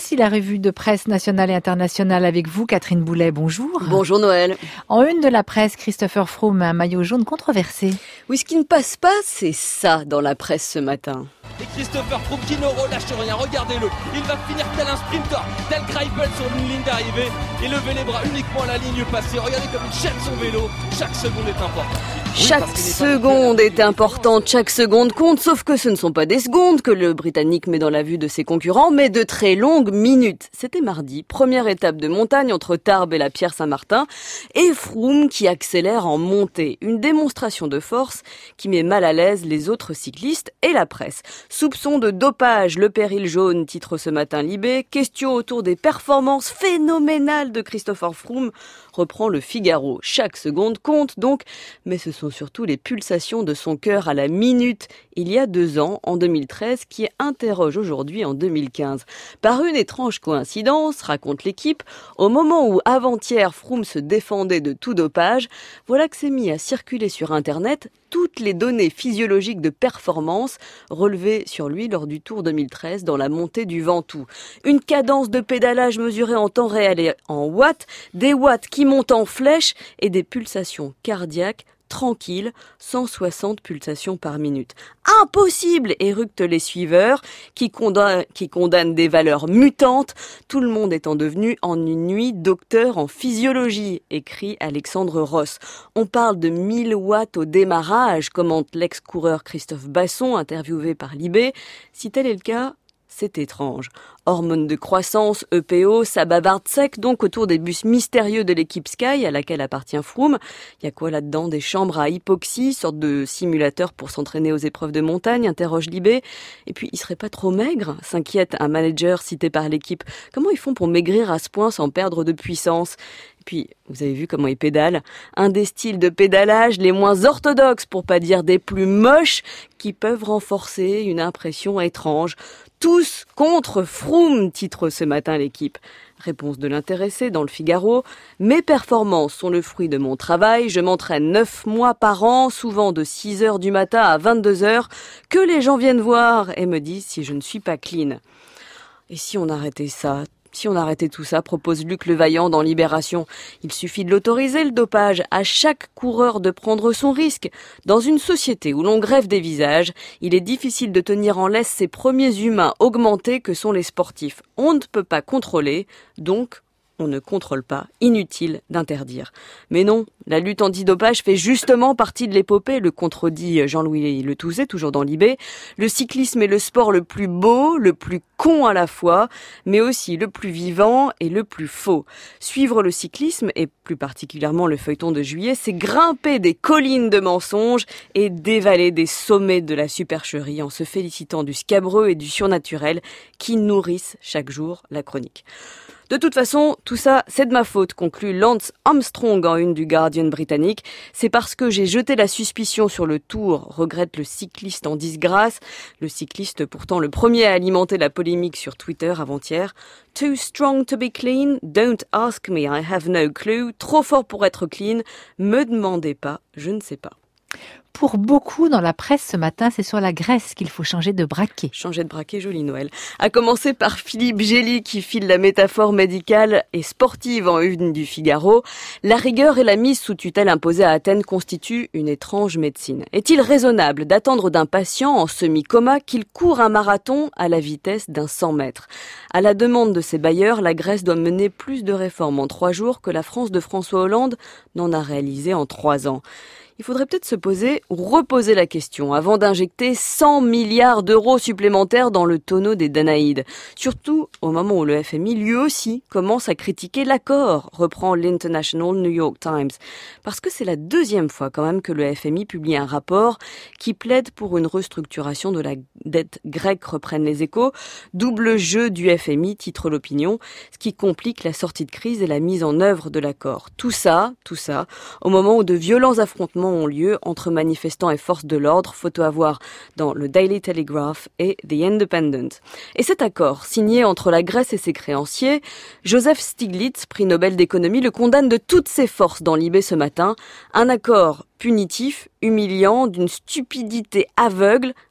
Voici la revue de presse nationale et internationale avec vous, Catherine Boulet. Bonjour. Bonjour Noël. En une de la presse, Christopher Froome, un maillot jaune controversé. Oui, ce qui ne passe pas, c'est ça dans la presse ce matin. Et Christopher Froome qui ne relâche rien, regardez-le. Il va finir tel un sprinter, tel Greipel sur une ligne d'arrivée et lever les bras uniquement à la ligne passée. Regardez comme il jette son vélo. Chaque seconde est importante. Chaque seconde est importante, chaque seconde compte, sauf que ce ne sont pas des secondes que le Britannique met dans la vue de ses concurrents, mais de très longues minutes. C'était mardi, première étape de montagne entre Tarbes et la Pierre-Saint-Martin, et Froome qui accélère en montée. Une démonstration de force qui met mal à l'aise les autres cyclistes et la presse. Soupçon de dopage, le péril jaune, titre ce matin Libé. Question autour des performances phénoménales de Christopher Froome, reprend le Figaro. Chaque seconde compte donc, mais ce sont surtout les pulsations de son cœur à la minute, il y a 2 ans, en 2013, qui interroge aujourd'hui en 2015. Par une étrange coïncidence, raconte l'équipe, au moment où avant-hier Froome se défendait de tout dopage, voilà que s'est mis à circuler sur Internet toutes les données physiologiques de performance relevées sur lui lors du Tour 2013 dans la montée du Ventoux. Une cadence de pédalage mesurée en temps réel et en watts, des watts qui montent en flèche et des pulsations cardiaques tranquille, 160 pulsations par minute. Impossible, éructent les suiveurs, qui condamnent des valeurs mutantes, tout le monde étant devenu en une nuit docteur en physiologie, écrit Alexandre Ross. On parle de 1000 watts au démarrage, commente l'ex-coureur Christophe Basson, interviewé par Libé. Si tel est le cas, c'est étrange. Hormones de croissance, EPO, ça bavarde sec donc autour des bus mystérieux de l'équipe Sky à laquelle appartient Froome. Il y a quoi là-dedans? Des chambres à hypoxie, sorte de simulateur pour s'entraîner aux épreuves de montagne, interroge Libé. Et puis, il serait pas trop maigre? S'inquiète un manager cité par l'équipe. Comment ils font pour maigrir à ce point sans perdre de puissance? Et puis, vous avez vu comment il pédale? Un des styles de pédalage les moins orthodoxes, pour pas dire des plus moches, qui peuvent renforcer une impression étrange. Tous contre Froome, titre ce matin l'équipe. Réponse de l'intéressé dans le Figaro. Mes performances sont le fruit de mon travail. Je m'entraîne 9 mois par an, souvent de 6 heures du matin à 22 heures. Que les gens viennent voir et me disent si je ne suis pas clean. Et si on arrêtait ça? Si on arrêtait tout ça, propose Luc Levaillant dans Libération. Il suffit de l'autoriser, le dopage, à chaque coureur de prendre son risque. Dans une société où l'on greffe des visages, il est difficile de tenir en laisse ces premiers humains augmentés que sont les sportifs. On ne peut pas contrôler, donc on ne contrôle pas, inutile d'interdire. Mais non, la lutte antidopage fait justement partie de l'épopée, le contredit Jean-Louis Le Touzet, toujours dans Libé. Le cyclisme est le sport le plus beau, le plus con à la fois, mais aussi le plus vivant et le plus faux. Suivre le cyclisme, et plus particulièrement le feuilleton de juillet, c'est grimper des collines de mensonges et dévaler des sommets de la supercherie en se félicitant du scabreux et du surnaturel qui nourrissent chaque jour la chronique. De toute façon, tout ça, c'est de ma faute, conclut Lance Armstrong en une du Guardian britannique. C'est parce que j'ai jeté la suspicion sur le Tour, regrette le cycliste en disgrâce. Le cycliste, pourtant le premier à alimenter la polémique sur Twitter avant-hier. Too strong to be clean, don't ask me, I have no clue. Trop fort pour être clean, me demandez pas, je ne sais pas. Pour beaucoup dans la presse ce matin, c'est sur la Grèce qu'il faut changer de braquet. Changer de braquet, joli Noël. À commencer par Philippe Gély qui file la métaphore médicale et sportive en une du Figaro. La rigueur et la mise sous tutelle imposée à Athènes constituent une étrange médecine. Est-il raisonnable d'attendre d'un patient en semi-coma qu'il court un marathon à la vitesse d'un 100 mètres? À la demande de ses bailleurs, la Grèce doit mener plus de réformes en 3 jours que la France de François Hollande n'en a réalisé en 3 ans. Il faudrait peut-être se poser ou reposer la question avant d'injecter 100 milliards d'euros supplémentaires dans le tonneau des Danaïdes. Surtout au moment où le FMI, lui aussi, commence à critiquer l'accord, reprend l'International New York Times. Parce que c'est la 2e fois quand même que le FMI publie un rapport qui plaide pour une restructuration de la dette grecque, reprennent les Échos. Double jeu du FMI, titre l'opinion, ce qui complique la sortie de crise et la mise en œuvre de l'accord. Tout ça, au moment où de violents affrontements ont lieu entre manifestants et forces de l'ordre, photo à voir dans le Daily Telegraph et The Independent. Et cet accord, signé entre la Grèce et ses créanciers, Joseph Stiglitz, prix Nobel d'économie, le condamne de toutes ses forces dans Libé ce matin. Un accord punitif, humiliant, d'une stupidité aveugle,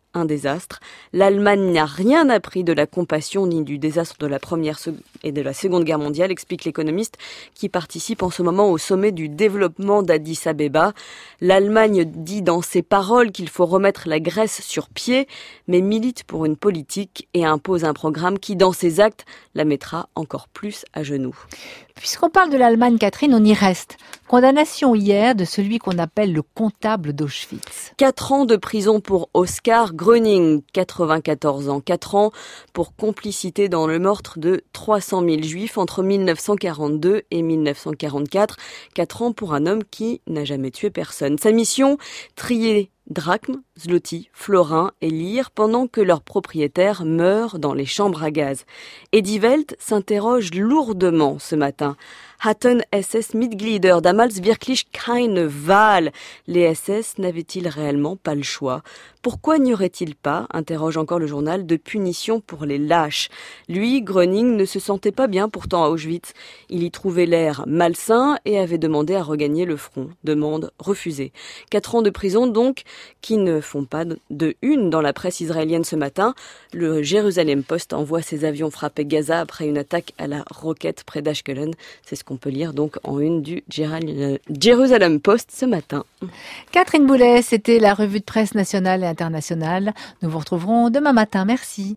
un désastre. L'Allemagne n'a rien appris de la compassion ni du désastre de la Première et de la Seconde Guerre mondiale, explique l'économiste qui participe en ce moment au sommet du développement d'Addis Abeba. L'Allemagne dit dans ses paroles qu'il faut remettre la Grèce sur pied, mais milite pour une politique et impose un programme qui, dans ses actes, la mettra encore plus à genoux. Puisqu'on parle de l'Allemagne, Catherine, on y reste. Condamnation hier de celui qu'on appelle le comptable d'Auschwitz. 4 ans de prison pour Oskar Gröning, 94 ans. 4 ans pour complicité dans le meurtre de 300 000 juifs entre 1942 et 1944. 4 ans pour un homme qui n'a jamais tué personne. Sa mission, trier drachmes, zloty, florins et lire pendant que leurs propriétaires meurent dans les chambres à gaz. Eddie Welt s'interroge lourdement ce matin. Hatten SS-Mitglieder damals wirklich keine Wahl. Les SS n'avaient-ils réellement pas le choix? Pourquoi n'y aurait-il pas, interroge encore le journal, de punition pour les lâches? Lui, Gröning, ne se sentait pas bien pourtant à Auschwitz. Il y trouvait l'air malsain et avait demandé à regagner le front. Demande refusée. 4 ans de prison donc, qui ne font pas de une dans la presse israélienne ce matin. Le Jerusalem Post envoie ses avions frapper Gaza après une attaque à la roquette près d'Ashkelon. C'est ce qu'on peut lire donc en une du Jerusalem Post ce matin. Catherine Boulet, c'était la revue de presse nationale et internationale. Nous vous retrouverons demain matin. Merci.